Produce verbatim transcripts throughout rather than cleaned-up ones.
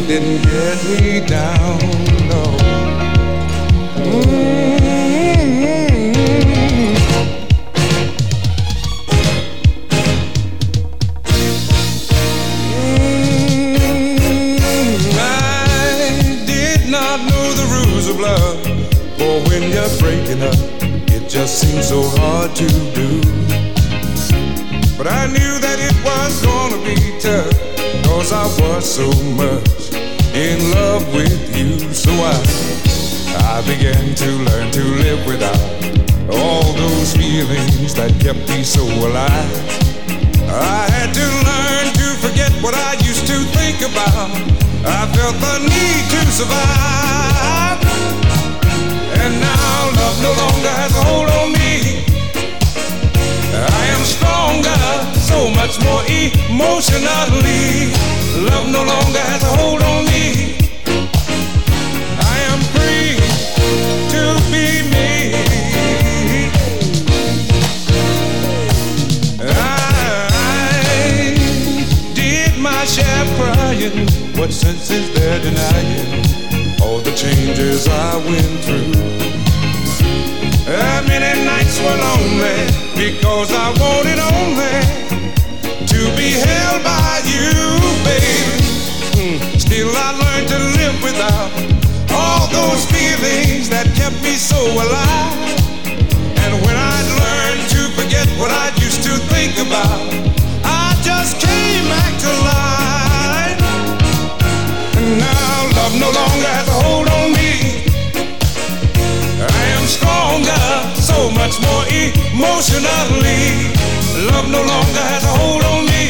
didn't get me down, no. Mm-hmm. Mm-hmm. I did not know the rules of love, for when you're breaking up, it just seems so hard to do. But I knew that it was gonna be tough, 'cause I was so much in love with you. So I, I began to learn to live without all those feelings that kept me so alive. I had to learn to forget what I used to think about. I felt the need to survive. And now love no longer has a hold on me. I am stronger, so much more emotionally. Love no longer has a hold on me. I am free to be me. I did my share crying. What sense is there denying all the changes I went through? Uh, many nights were lonely because I wanted only to be held by you, baby. Mm. Still I learned to live without all those feelings that kept me so alive. And when I learned to forget what I used to think about, I just came back to life. And now love no longer has a hold on me. I am stronger, so much more emotionally. Love no longer has a hold on me.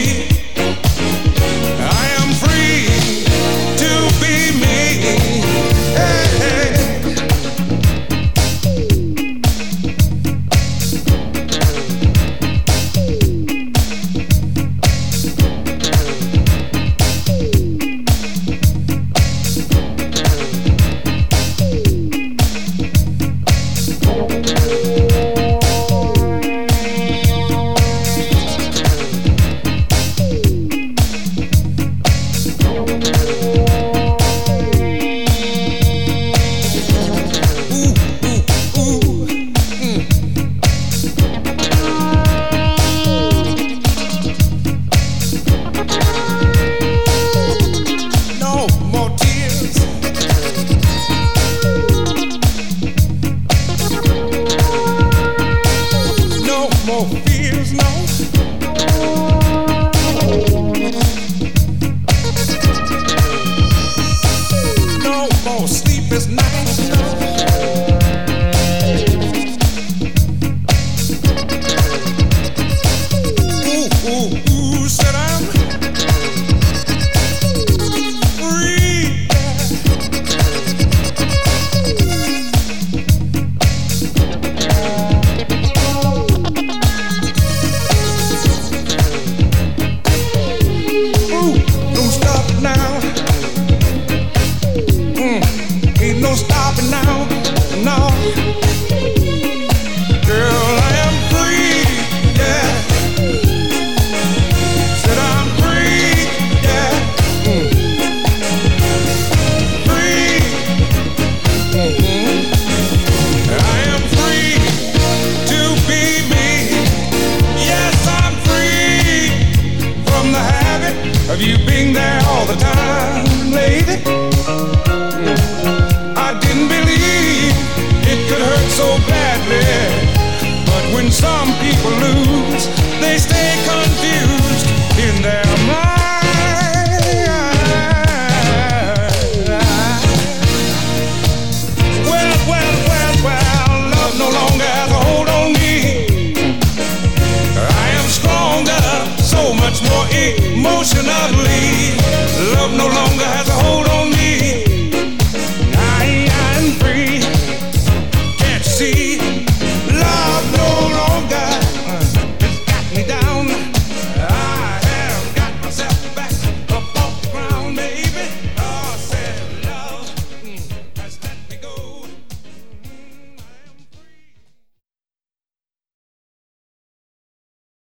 I am free to be me. Hey, hey. Of you being there all the time, lady. I didn't believe it could hurt so badly. But when some people lose, they stay confused in their mind. Well, well, well, well, love no longer has a hold on me. I am stronger, so much more emotionally. Love no longer has a